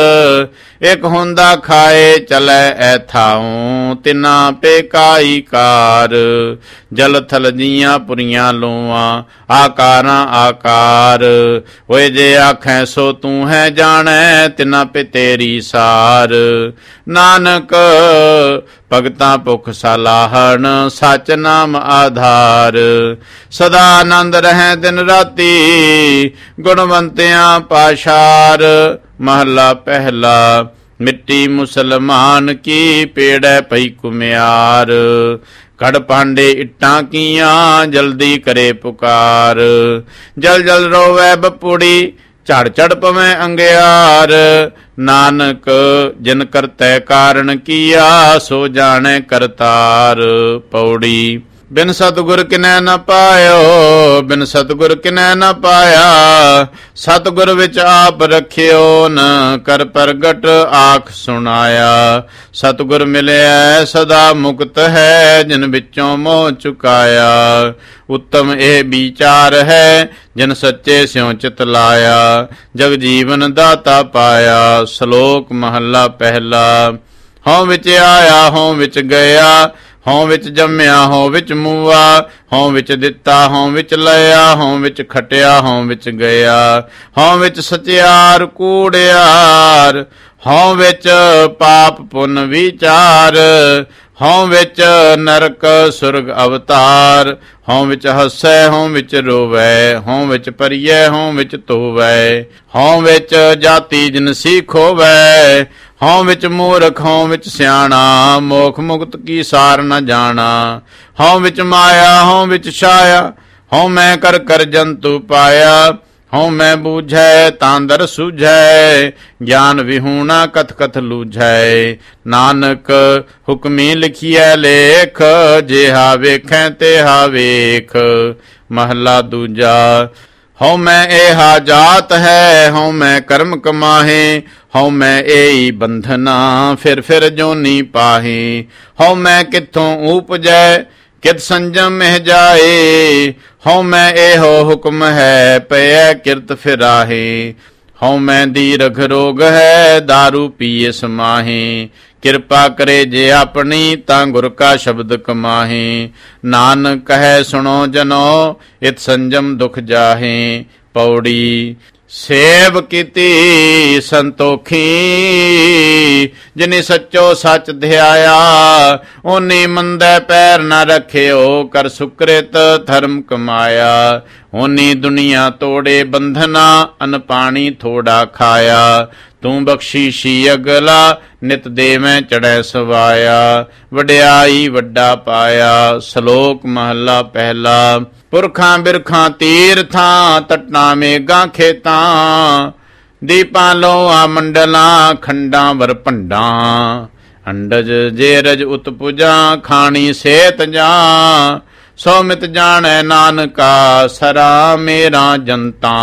Speaker 1: ਇਕ ਹੁੰਦਾ ਖਾਏ ਚਲੈ ਐਥਾਉ ਤਿਨਾ ਪੇਕਾਈ ਕਾਰ। ਜਲ ਥਲ ਜੀਆਂ ਪੁਰੀਆਂ ਲੋਆਂ ਆਕਾਰਾਂ ਆਕਾਰ। ਹੋਏ ਜੇ ਆਖੈ ਸੋ ਤੂੰ ਹੈ ਜਾਣੈ ਤਿਨਾ ਪੇ ਤੇਰੀ ਸਾਰ। ਨਾਨਕ ਭਗਤਾਂ ਭੁਖ ਸਲਾਹਣ ਸਚ ਨਾਮ ਆਧਾਰ। ਸਦਾ ਆਨੰਦ ਰਹਿ ਦਿਨ ਰਾਤੀ ਗੁਣਵੰਤਿਆਂ ਪਾਸ਼ਾਰ। ਮਹਲਾ ਪਹਿਲਾ। ਮਿੱਟੀ ਮੁਸਲਮਾਨ ਕੀ ਪੇੜੈ ਪਈ ਕੁਮਿਆਰ। ਘੜ ਪਾਂਡੇ ਇੱਟਾਂ ਕੀਆਂ ਜਲਦੀ ਕਰੇ ਪੁਕਾਰ। ਜਲ ਜਲ ਰੋਵੈ ਬਪੁੜੀ ਝੜ ਝੜ ਪਵੈ ਅੰਗਿਆਰ। ਨਾਨਕ ਜਿਨ ਕਰਤੈ ਕਾਰਨ ਕੀਆ ਸੋ ਜਾਣੈ ਕਰਤਾਰ। ਪੌੜੀ ਬਿਨ ਸਤਿਗੁਰ ਕਿਨੈ ਨ ਪਾਇਓ ਬਿਨ ਸਤਿਗੁਰ ਕਿਨੈ ਨ ਪਾਇਆ। ਸਤਿਗੁਰ ਵਿੱਚ ਆਪ ਰਖਿਓ ਨ ਕਰ ਪ੍ਰਗਟ ਆਖ ਸੁਣਾਇਆ। ਸਤਿਗੁਰ ਮਿਲਿਆ ਸਦਾ ਮੁਕਤ ਹੈ ਜਿਨ ਵਿੱਚੋਂ ਮੋਹ ਚੁਕਾਇਆ। ਉੱਤਮ ਇਹ ਵਿਚਾਰ ਹੈ ਜਿਨ ਸੱਚੇ ਸਿਉ ਚਿਤ ਲਾਇਆ। ਜਗ ਜੀਵਨ ਦਾਤਾ ਪਾਇਆ। ਸ਼ਲੋਕ ਮਹਲਾ ਪਹਿਲਾ। ਹਉ ਵਿੱਚ ਆਇਆ ਹਉ ਵਿੱਚ ਗਿਆ, ਹਉ ਵਿੱਚ ਜੰਮਿਆ ਹਉ ਵਿੱਚ ਮੂਆ, ਹਉ ਵਿੱਚ ਦਿੱਤਾ ਹਉ ਵਿੱਚ ਲਿਆ, ਹਉ ਵਿੱਚ ਖਟਿਆ ਹਉ ਵਿੱਚ ਗਿਆ, ਹਉ ਵਿੱਚ ਸਚਿਆਰ ਕੂੜਿਆਰ, ਹਉ ਵਿੱਚ ਪਾਪ ਪੁੰਨ ਵਿਚਾਰ, ਹਉ ਵਿੱਚ ਨਰਕ ਸੁਰਗ ਅਵਤਾਰ, ਹਉ ਵਿੱਚ ਹੱਸੈ ਹਉ ਵਿੱਚ ਰੋਵੈ, ਹਉ ਵਿੱਚ ਪਰਿਐ ਹਉ ਵਿੱਚ ਧੋਵੈ, ਹਉ ਵਿੱਚ ਜਾਤੀ ਜਿਨਸੀ ਖੋਵੈ, ਹਉ ਵਿੱਚ ਮੂਰਖ ਹਉ ਵਿੱਚ ਸਿਆਣਾ, ਮੋਖ ਮੁਕਤ ਕੀ ਸਾਰ ਨ ਜਾਣਾ, ਹਉ ਵਿੱਚ ਮਾਇਆ ਹਉ ਵਿੱਚ ਛਾਇਆ, ਹਉ ਮੈਂ ਕਰ ਕਰ ਜੰਤੂ ਪਾਇਆ, ਹਉ ਮੈਂ ਬੂਝੈ ਤਾਂਦਰ ਸੂਝੈ, ਗਿਆਨ ਵਿਹੂਣਾ ਕਥ ਕਥ ਲੂਝੈ, ਨਾਨਕ ਹੁਕਮੀ ਲਿਖੀਐ ਲੇਖ, ਜਿਹਾ ਵੇਖੈ ਤਿਹਾ ਵੇਖ। ਮਹਲਾ ਦੂਜਾ। ਹਉ ਮੈਂ ਏਹਾ ਜਾਤ ਹੈ, ਹਉ ਮੈਂ ਕਰਮ ਕਮਾਹੇ, ਹਉ ਮੈਂ ਏਈ ਬੰਧਨਾ, ਫਿਰ ਫਿਰ ਜੋਨੀ ਪਾਹੇ, ਹਉ ਮੈਂ ਕਿੱਥੋਂ ਊਪਜੈ, ਕਿਤ ਸੰਜਮ ਮਹਿ ਜਾਏ, ਹਉ ਮੈਂ ਇਹੋ ਹੁਕਮ ਹੈ, ਪਇਐ ਕਿਰਤ ਫਿਰਾਹੇ, ਹਉ ਮੈਂ ਦੀਰਘ ਰੋਗ ਹੈ, ਦਾਰੂ ਪੀਏ ਸਮਾਹੇ, ਕਿਰਪਾ ਕਰੇ ਜੇ ਆਪਣੀ, ਤਾਂ ਗੁਰ ਕਾ ਸ਼ਬਦ ਕਮਾਹੇ, ਨਾਨਕ ਕਹੈ ਸੁਣੋ ਜਨੋ, ਇਤ ਸੰਜਮ ਦੁਖ ਜਾਹੇ। ਪੌੜੀ। ਸੇਵ ਕੀਤੀ ਸੰਤੋਖੀ, ਜਿਨੇ ਸੱਚੋ ਸੱਚ ਧਿਆਇਆ, ਓਨੀ ਮੰਦੇ ਪੈਰ ਨ ਰੱਖਿਓ, ਕਰ ਸੁਕ੍ਰਿਤ ਧਰਮ ਕਮਾਇਆ, ਓਨੀ ਦੁਨੀਆ ਤੋੜੇ ਬੰਧਨਾ, ਅਨ ਪਾਣੀ ਥੋੜਾ ਖਾਇਆ, ਤੂੰ ਬਖਸ਼ੀਸ਼ੀ ਅਗਲਾ, ਨਿਤ ਦੇਵੇਂ ਚੜੈ ਸਵਾਇਆ, ਵਡਿਆਈ ਵੱਡਾ ਪਾਇਆ। ਸ਼ਲੋਕ ਮਹਲਾ ਪਹਿਲਾ। ਪੁਰਖਾਂ ਬਿਰਖਾਂ ਤੀਰਥਾਂ, ਤਟਾਂ ਮੇਘਾਂ ਖੇਤਾਂ, ਦੀਪਾਂ ਲੋਆਂ ਮੰਡਲਾਂ, ਖੰਡਾਂ ਵਰ ਭੰਡਾਂ, ਅੰਡਜ ਜੇਰਜ ਉਤਪੁਜਾਂ, ਖਾਣੀ ਸੇਤ ਜਾਂ, ਸੋ ਮਿਤ ਜਾਣੈ ਨਾਨਕਾ, ਸਰਾ ਮੇਰਾ ਜਨਤਾ,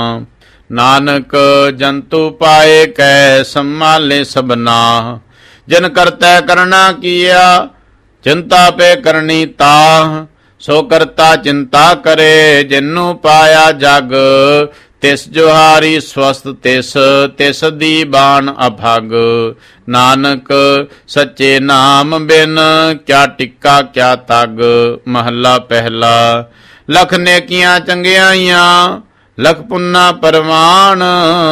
Speaker 1: ਨਾਨਕ ਜੰਤੂ ਪਾਏ ਕੈ, ਸੰਭਾਲੇ ਸਭਨਾ, ਜਨ ਕਰਤੈ ਕਰਨਾ ਕੀਆ, ਚਿੰਤਾ ਪੇ ਕਰਨੀ ਤਾਹ, ਸੋ ਕਰਤਾ ਚਿੰਤਾ ਕਰੇ, ਜਿਨੂੰ ਪਾਇਆ ਜਗ, ਤਿਸ ਜੁਹਾਰੀ ਸਵਸਤ ਤਿਸ, ਤਿਸ ਦੀ ਬਾਣ ਅਭਗ, ਨਾਨਕ ਸੱਚੇ ਨਾਮ ਬਿਨ, ਕਿਆ ਟਿੱਕਾ ਕਿਆ ਤਗ। ਮਹੱਲਾ ਪਹਿਲਾ। ਲਖ ਨੇਕੀਆਂ ਚੰਗਿਆਈਆਂ, ਲਖ ਪੁੰਨਾ ਪਰਵਾਨ,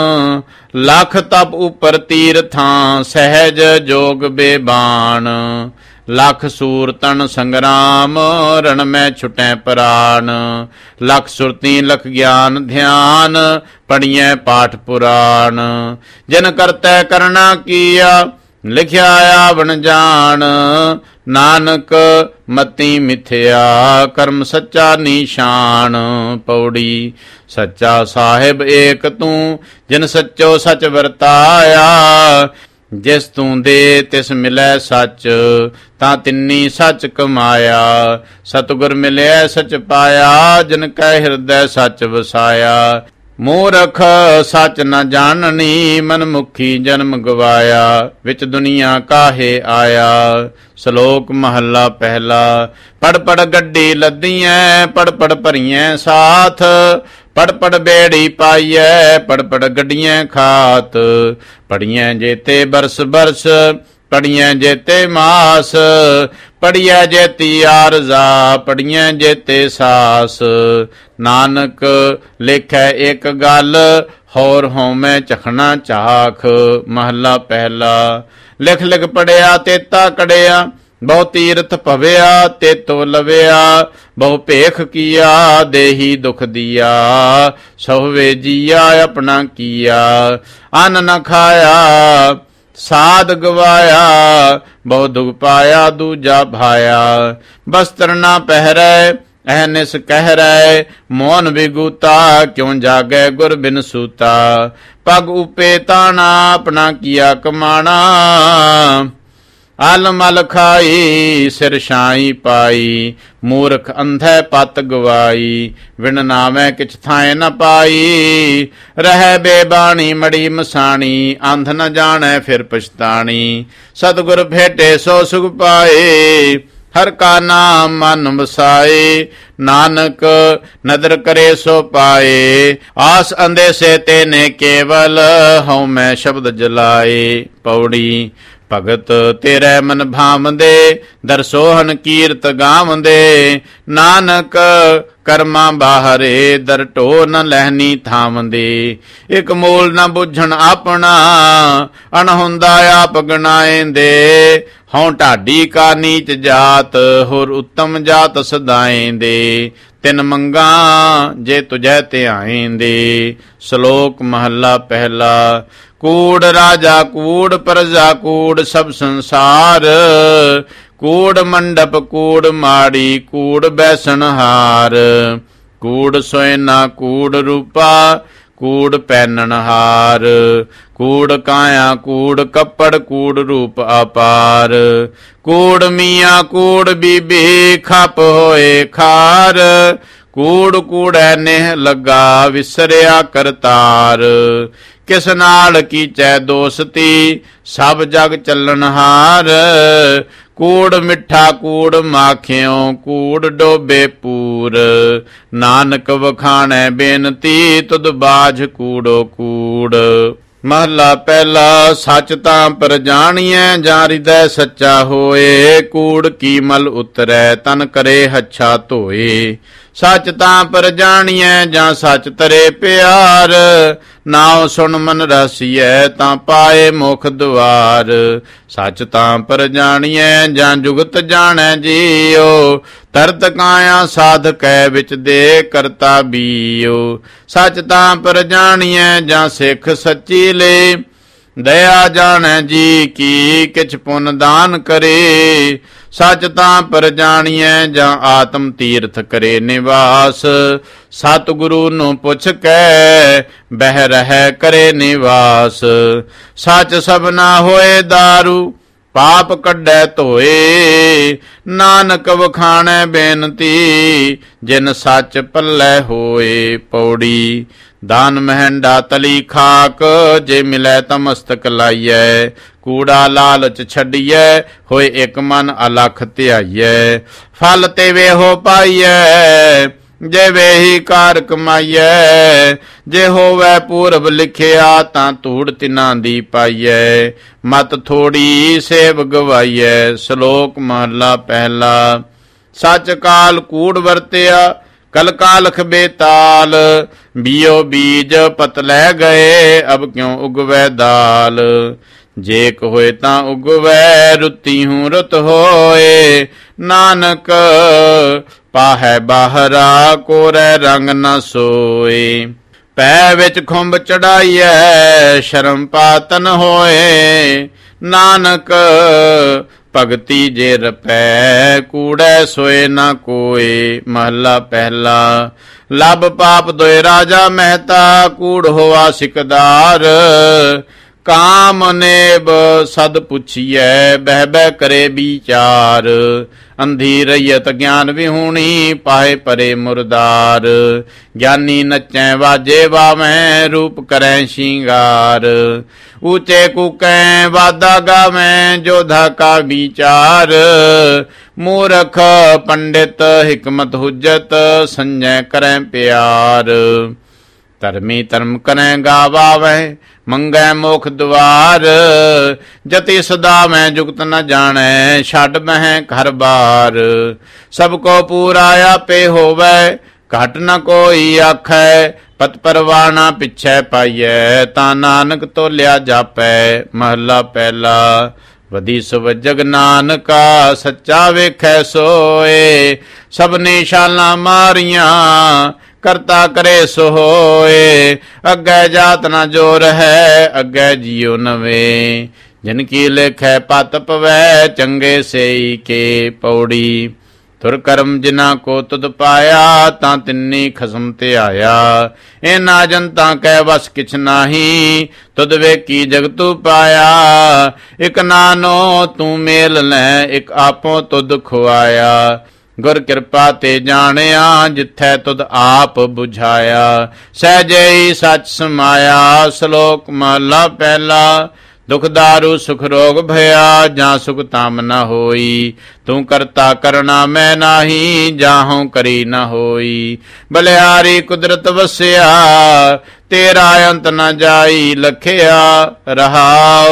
Speaker 1: ਲਖ ਤਪ ਉਪਰ ਤੀਰਥਾਂ, ਸਹਿਜ ਜੋਗ ਬੇਬਾਨ, ਲਖ ਸੂਰ ਤਨ ਸੰਗਰਾਮ, ਰਣ ਮੈਂ ਛੁਟੈ ਪ੍ਰਾਨ, ਲਖ ਸੁਰਤੀ ਲਖ ਗਿਆਨ ਧਿਆਨ, ਪੜੀਐ ਪਾਠ ਪੁਰਾਣ, ਜਿਨ ਕਰਤੈ ਕਰਨਾ ਕੀਆ, ਲਿਖਿਆ ਆਵਣ ਜਾਣ, ਨਾਨਕ ਮਤੀ ਮਿਥਿਆ, ਕਰਮ ਸੱਚਾ ਨੀਸ਼ਾਨ। ਪੌੜੀ। ਸੱਚਾ ਸਾਹਿਬ ਏਕ ਤੂੰ, ਜਿਨ ਸੱਚੋ ਸੱਚ ਵਰਤਾਇਆ, ਜਿਸ ਤੂੰ ਦੇ ਤਿਸ ਮਿਲੈ ਸੱਚ, ਤਾਂ ਤਿੰਨੀ ਸੱਚ ਕਮਾਇਆ, ਸਤਿਗੁਰ ਮਿਲਿਆ ਸੱਚ ਪਾਇਆ, ਜਿਨ ਕੈ ਹਿਰਦੈ ਸੱਚ ਵਸਾਇਆ, ਮੂਰਖ ਸੱਚ ਨ ਜਾਣਨੀ, ਮਨਮੁਖੀ ਜਨਮ ਗਵਾਇਆ, ਵਿੱਚ ਦੁਨੀਆ ਕਾਹੇ ਆਇਆ। ਸ਼ਲੋਕ ਮਹੱਲਾ ਪਹਿਲਾ। ਪੜ ਪੜ ਗੱਡੀ ਲੱਦੀਐ, ਪੜ ਪੜ ਭਰੀਐ ਸਾਥ, ਪੜ ਪੜ ਬੇੜੀ ਪਾਈਐ, ਪੜ ਪੜ ਗੱਡੀਆਂ ਖਾਤ, ਪੜੀਐ ਜੇਤੇ ਬਰਸ ਬਰਸ, ਪੜੀਐ ਜੇਤੇ ਮਾਸ, ਪੜੀਐ ਜੇਤੀ ਆਰਜ਼ਾ, ਪੜੀਐ ਜੇਤੇ ਸਾਸ, ਨਾਨਕ ਲੇਖੈ ਇੱਕ ਗੱਲ, ਹੋਰ ਹਉਮੈ ਚਖਣਾ ਚਾਖ। ਮਹੱਲਾ ਪਹਿਲਾ। ਲਿਖ ਲਿਖ ਪੜਿਆ ਤੇਤਾ ਕੜਿਆ, ਬਹੁ ਤੀਰਥ ਭਵਿਆ ਤੇਤੋ ਲਵਿਆ, ਬਹੁ ਭੇਖ ਕੀਆ ਦੇਹੀ ਦੁਖ ਦੀਆ, ਸਹੁਵੇ ਜੀਆ ਆਪਣਾ ਕੀਆ, ਅੰਨ ਨ ਖਾਇਆ ਸਾਧ ਗਵਾਇਆ, ਬਹੁ ਦੁਖ ਪਾਇਆ ਦੂਜਾ ਭਾਇਆ, ਬਸਤਰ ਨਾ ਪਹਿਰੈ ਅਹਨਿਸ ਕਹਿ ਰੈ, ਮੋਨ ਵਿਗੂਤਾ ਕਿਉਂ ਜਾਗੈ ਗੁਰ ਬਿਨ ਸੂਤਾ, ਪਗ ਉਪੇ ਤਾਣਾ ਆਪਣਾ ਕੀਆ ਕਮਾਣਾ, ਅਲ ਮਲ ਖਾਈ ਸਿਰ ਛਾਈ ਪਾਈ, ਮੂਰਖ ਅੰਧੈ ਪਤ ਗਵਾਈ, ਵਿਣ ਨਾਵੇਂ ਕਿਛ ਥਾਏ ਨ ਪਾਈ, ਰਹਿ ਬੇਬਾਣੀ ਮੜੀ ਮਸਾਣੀ, ਅੰਧ ਨ ਜਾਣੈ ਫਿਰ ਪਛਤਾਣੀ, ਸਤਿਗੁਰ ਭੇਟੇ ਸੋ ਸੁਖ ਪਾਏ, ਹਰ ਕਾ ਨਾਮ ਮਨ ਵਸਾਏ, ਨਾਨਕ ਨਦਰ ਕਰੇ ਸੋ ਪਾਏ, ਆਸ ਅੰਦੇਸੇ ਤੇ ਨੇ ਕੇਵਲ, ਹਉ ਮੈਂ ਸ਼ਬਦ ਜਲਾਏ। ਪੌੜੀ। ਭਗਤ ਤੇਰੇ ਮਨ ਭਾਵੰਦੇ, ਦਰਸੋਹਨ ਕੀਰਤ ਗਾਵੰਦੇ। ਨਾਨਕ ਕਰਮਾਂ ਬਾਹਰੇ, ਦਰ ਢੋ ਨ ਲਹਿਨੀ ਥਾਵੰਦੇ। ਇਕ ਮੂਲ ਨ ਬੁੱਝਣ ਆਪਣਾ, ਅਣਹੁੰਦਾ ਆਪ ਗਣਾਏਂਦੇ। ਹਉ ਢਾਡੀ ਕਾ ਨੀਚ ਜਾਤ, ਹੋਰ ਉੱਤਮ ਜਾਤ ਸਦਾਏਂਦੇ। ਤਿਨ ਮੰਗਾ ਜੇ ਤੁਝੈ ਧਿਆਏਂਦੇ। ਸ਼ਲੋਕ ਮਹੱਲਾ ਪਹਿਲਾ। ਕੂੜ ਰਾਜਾ ਕੂੜ ਪ੍ਰਜਾ ਕੂੜ ਸਭ ਸੰਸਾਰ, ਕੂੜ ਮੰਡਪ ਕੂੜ ਮਾੜੀ ਕੂੜ ਬੈਸਣ ਹਾਰ। ਕੂੜ ਸੋਇਨਾ ਕੂੜ ਰੂਪਾ ਕੂੜ ਪਹਿਨਣ ਹਾਰ, ਕੂੜ ਕਾਇਆ ਕੂੜ ਕੱਪੜ ਕੂੜ ਰੂਪ ਅਪਾਰ। ਕੂੜ ਮੀਆਂ ਕੂੜ ਬੀਬੀ ਖਪ ਹੋਏ ਖਾਰ, ਕੂੜ ਕੂੜੈ ਨੇਹ ਲੱਗਾ ਵਿਸਰਿਆ ਕਰਤਾਰ। ਕਿਸ ਨਾਲ ਕੀਚੈ ਦੋਸਤੀ ਸਭ ਜਗ ਚੱਲਣ ਹਾਰ, ਕੂੜ ਮਿੱਠਾ ਕੂੜ ਮਾਖਿਓ ਕੂੜ ਡੋਬੇ ਪੂਰ। ਨਾਨਕ ਵਖਾਣੈ ਬੇਨਤੀ ਤੁਧ ਬਾਝ ਕੂੜੋ ਕੂੜ। ਮਹਲਾ ਪਹਿਲਾ। ਸੱਚ ਤਾਂ ਪਰ ਜਾਣੀਐ ਜਾਂ ਹਿਰਦੈ ਸੱਚਾ ਹੋਏ, ਕੂੜ ਕੀ ਮਲ ਉਤਰੈ ਤਨ ਕਰੇ ਹੱਛਾ ਧੋਏ। ਸੱਚ ਤਾਂ ਪਰ ਜਾਣੀਐ ਜਾਂ ਸੱਚ ਤਰੇ ਪਿਆਰ, ਨਾਉ ਸੁਣ ਮਨ ਰਸੀਐ ਤਾਂ ਪਾਏ ਮੁਖ ਦੁਆਰ। ਸੱਚ ਤਾਂ ਪਰ ਜਾਣੀਐ ਜਾਂ ਜੁਗਤ ਜਾਣੈ ਜੀਓ, ਤਰਤ ਕਾਇਆ ਸਾਧਕੈ ਵਿੱਚ ਦੇ ਕਰਤਾ ਬੀਓ। ਸੱਚ ਤਾਂ ਪਰ ਜਾਣੀਐ ਜਾਂ ਸਿੱਖ ਸੱਚੀ ਲੇ, ਦਇਆ ਜਾਣੈ ਜੀ ਕੀ ਕਿਛ ਪੁੰਨ ਦਾਨ ਕਰੇ। ਸੱਚ ਤਾਂ ਪਰ ਜਾਣੀਐ ਜਾਂ ਆਤਮ ਤੀਰਥ ਕਰੇ ਨਿਵਾਸ, ਸਤਿਗੁਰੂ ਨੂੰ ਪੁੱਛ ਕੇ ਬਹਿ ਰਹਿ ਕਰੇ ਨਿਵਾਸ। ਸੱਚ ਸਭਨਾ ਹੋਏ ਦਾਰੂ ਪਾਪ ਕੱਢੈ ਧੋਏ, ਨਾਨਕ ਵਖਾਣੈ ਬੇਨਤੀ ਜਿਨ ਸੱਚ ਪੱਲੇ ਹੋਏ। ਪੌੜੀ। ਦਾਨ ਮਹਿੰਡਾ ਤਲੀ ਖਾਕ, ਜੇ ਮਿਲੈ ਤਾਂ ਮਸਤਕ ਲਾਈਐ। ਕੂੜਾ ਲਾਲਚ ਛੱਡੀਐ, ਹੋਏ ਇੱਕ ਮਨ ਅਲਖ ਧਿਆਈਐ। ਫਲ ਤੇ ਵੇਹੋ ਪਾਈਐ, ਜੇ ਵੇਹੀ ਕਾਰ ਕਮਾਈਐ। ਜੇ ਹੋਵੈ ਪੂਰਬ ਲਿਖਿਆ, ਤਾਂ ਧੂੜ ਤਿਨਾਂ ਦੀ ਪਾਈਐ। ਮਤ ਥੋੜੀ ਸੇਵ ਗਵਾਈਐ। ਸ਼ਲੋਕ ਮਹਲਾ ਪਹਿਲਾ। ਸੱਚ ਕਾਲ ਕੂੜ ਵਰਤਿਆ, ਕਲ ਕਾਲਖ ਬੇਤਾਲ। ਬੀਓ ਬੀਜ ਪਤ ਲੈ ਗਏ, ਅਬ ਕਿਉਂ ਉਗਵੈ ਦਾਲ। ਜੇ ਕ ਹੋਏ ਤਾਂ ਉਗਵੈ, ਰੁੱਤੀ ਹੂੰ ਰੁੱਤ ਹੋਏ। ਨਾਨਕ ਪਾਹੈ ਬਾਹਰਾ, ਕੋਰੈ ਰੰਗ ਨ ਸੋਏ। ਪੈ ਵਿੱਚ ਖੁੰਭ ਚੜਾਈਐ, ਸ਼ਰਮ ਪਾਤਨ ਹੋਏ। ਨਾਨਕ ਭਗਤੀ ਜੇ ਰਪੈ, ਕੂੜੈ ਸੋਏ ਨਾ ਕੋਏ। ਮਹਲਾ ਪਹਿਲਾ। ਲੱਭ ਪਾਪ ਦੋਇ ਰਾਜਾ ਮਹਿਤਾ, ਕੂੜ ਹੋਆ ਸਿਕਦਾਰ। ਕਾਮ ਨੇਬ ਸਦ ਪੁੱਛੀਐ, ਬਹਿ ਬਹਿ ਕਰੇ ਵਿਚਾਰ। ਅੰਧੀ ਰਹੀਅਤ ਗਿਆਨ ਵਿਹੂਣੀ, ਪਾਏ ਪਰੇ ਮੁਰਦਾਰ। ਗਿਆਨੀ ਨੱਚੈ ਵਾਜੇ ਵਾਵੈ, ਰੂਪ ਕਰੈ ਸ਼ਿੰਗਾਰ। ਊਚੇ ਕੂਕੈ ਵਾਦਾ ਗਾਵੈ, ਜੋਧਾ ਕਾ ਵਿਚਾਰ। ਮੂਰਖ ਪੰਡਿਤ ਹਿਕਮਤ ਹੁਜਤ, ਸੰਜੈ ਕਰੈ ਪਿਆਰ। ਧਰਮੀ ਧਰਮ ਕਰੈ ਗਾਵਾਵੈ, ਮੰਗੈ ਮੋਖ ਦੁਆਰ। ਜਤੀ ਸਦਾ ਮੈਂ ਜੁਗਤ ਨ ਜਾਣੈ, ਛੱਡ ਬਹਿ ਘਰ ਬਾਰ। ਸਭ ਕੋ ਪੂਰਾ ਆਪੇ ਹੋਵੈ, ਘਟ ਨ ਕੋਈ ਆਖੈ। ਪਤ ਪਰਵਾਣਾ ਪਿੱਛੇ ਪਾਈਐ, ਤਾਂ ਨਾਨਕ ਤੋਲਿਆ ਜਾਪੈ। ਮਹਲਾ ਪਹਿਲਾ। ਵਧੀ ਸੁਵਜਗ ਨਾਨਕਾ, ਸੱਚਾ ਵੇਖੈ ਸੋਏ। ਸਭਨੇ ਛਾਲਾਂ ਮਾਰੀਆਂ, ਕਰਤਾ ਕਰੇ ਸੋ ਹੋਏ। ਅੱਗੇ ਜਾਤ ਨਾ ਜੋਰ ਹੈ, ਅੱਗੇ ਜਿਉ ਨਵੇਂ। ਜਿਨ ਕੀ ਲੇਖੈ ਪਤ ਪਵੈ, ਚੰਗੇ ਸੇਈ ਕੇ। ਪੌੜੀ। ਤੁਰ ਕਰਮ ਜਿਨਾ ਕੋ ਤੁਧ ਪਾਇਆ, ਤਾਂ ਤਿੰਨੀ ਖਸਮ ਧਿਆਇਆ। ਇਹਨਾਂ ਜਨਤਾ ਕੈ ਵਸ ਕਿਛ ਨਾਹੀ, ਤੁਧ ਵੇਖੀ ਜਗਤੂ ਪਾਇਆ। ਇਕ ਨਾਨੋ ਤੂੰ ਮੇਲ ਲੈ, ਇਕ ਆਪੋ ਤੁਧ ਖੁਆਇਆ। ਗੁਰ ਕਿਰਪਾ ਤੇ ਜਾਣਿਆ, ਜਿੱਥੈ ਤੁਧ ਆਪ ਬੁਝਾਇਆ। ਸਹਿਜੇ ਹੀ ਸੱਚ ਸਮਾਇਆ। ਸ਼ਲੋਕ ਮਹਲਾ ਪਹਿਲਾ। ਦੁਖ ਦਾਰੂ ਸੁਖ ਰੋਗ ਭਇਆ, ਜਾਂ ਸੁਖ ਤਾਮ ਨ ਹੋਈ। ਤੂੰ ਕਰਤਾ ਕਰਣਾ ਮੈਂ ਨਾਹੀ, ਜਾਹੋਂ ਕਰੀ ਨ ਹੋਈ। ਬਲਿਆਰੀ ਕੁਦਰਤ ਵਸਿਆ, ਤੇਰਾ ਅੰਤ ਨ ਜਾਈ ਲਖਿਆ। ਰਹਾਉ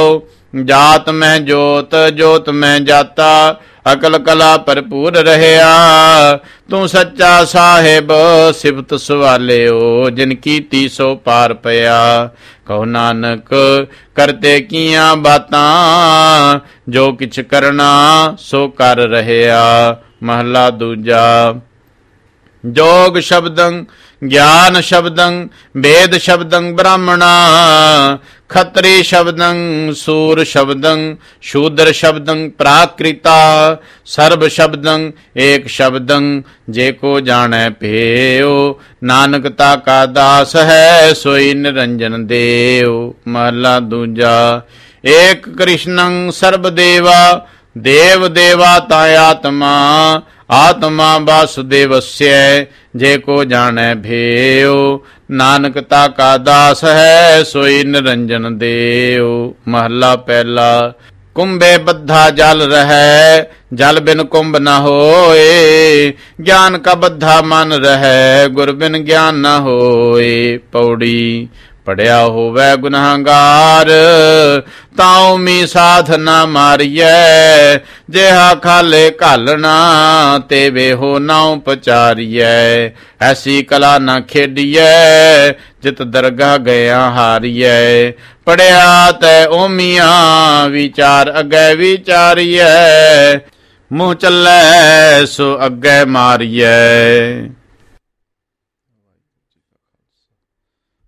Speaker 1: ਜਾਤ ਮੈਂ ਜੋਤ ਜੋਤ ਮੈਂ ਜਾਤਾ ਅਕਲ ਕਲਾ ਭਰਪੂਰ ਰਹਿਆ। ਤੂੰ ਸੱਚਾ ਸਾਹਿਬ ਸਿਫਤ ਸਵਾਲਿਓ ਜਿਨ ਕੀਤੀ ਸੋ ਪਾਰ ਪਿਆ। ਕਹੋ ਨਾਨਕ ਕਰਤੇ ਕੀਆਂ ਬਾਤਾਂ ਜੋ ਕਿਛ ਕਰਨਾ ਸੋ ਕਰ ਰਹਿਆ। ਮਹਲਾ ਦੂਜਾ। ਜੋਗ ਸ਼ਬਦੰ ਗਿਆਨ ਸ਼ਬਦੰ ਵੇਦ ਸ਼ਬਦੰ ਬ੍ਰਾਹਮਣਾ। ਖਤਰੀ ਸ਼ਬਦੰ ਸੂਰ ਸ਼ਬਦੰ ਸ਼ੂਦਰ ਸ਼ਬਦੰ ਪ੍ਰਾਕ੍ਰਿਤਾ। ਸਰਬ ਸ਼ਬਦੰ ਏਕ ਸ਼ਬਦੰ ਜੇ ਕੋ ਜਾਣੈ ਭੇਉ। ਨਾਨਕ ਤਾ ਕਾ ਦਾਸ ਹੈ ਸੋਈ ਨਿਰੰਜਨ ਦੇਉ। ਮਹਲਾ ਦੂਜਾ। ਏਕ ਕ੍ਰਿਸ਼ਨੰ ਸਰਬ ਦੇਵਾ ਦੇਵ ਦੇਵਾ ਤਾ ਆਤਮਾ। ਆਤਮਾ ਵਾਸੁਦੇਵਸਯ ਜੇ ਕੋ ਜਾਣੈ ਭੇਉ। ਨਾਨਕ ਤਾ ਕਾ ਦਾਸ ਹੈ ਸੋਈ ਨਿਰੰਜਨ ਦੇਉ। ਮਹਲਾ ਪਹਿਲਾ। ਕੁੰਭੇ ਬੱਧਾ ਜਲ ਰਹੈ ਜਲ ਬਿਨ ਕੁੰਭ ਨ ਹੋਏ। ਗਿਆਨ ਕਾ ਬੱਧਾ ਮਨ ਰਹੈ ਗੁਰ ਬਿਨ ਗਿਆਨ ਨ ਹੋਏ। ਪੌੜੀ। ਪੜਿਆ ਹੋਵੈ ਗੁਨਾਹਗਾਰ ਤਾਉ ਮੀ ਸਾਧ ਨਾ ਮਾਰੀਐ। ਜਿਹਾ ਖਾਲੇ ਘਾਲਣਾ ਤੇ ਵੇਹੋ ਨਾਉ ਪਚਾਰੀਐ। ਐਸੀ ਕਲਾ ਨਾ ਖੇਡੀਐ ਜਿਤ ਦਰਗਾਹ ਗਿਆ ਹਾਰੀਐ। ਪੜਿਆ ਤੈ ਓਮੀਆਂ ਵਿਚਾਰ ਅੱਗੇ ਵਿਚਾਰੀਐ। ਮੂੰਹ ਚੱਲੈ ਸੋ ਅੱਗੇ ਮਾਰੀਐ।